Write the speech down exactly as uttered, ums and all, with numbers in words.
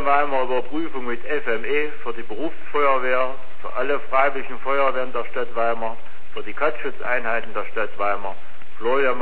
in Weimar Überprüfung mit F M E für die Berufsfeuerwehr, für alle freiwilligen Feuerwehren der Stadt Weimar, für die Katzschutzeinheiten der Stadt Weimar. Florian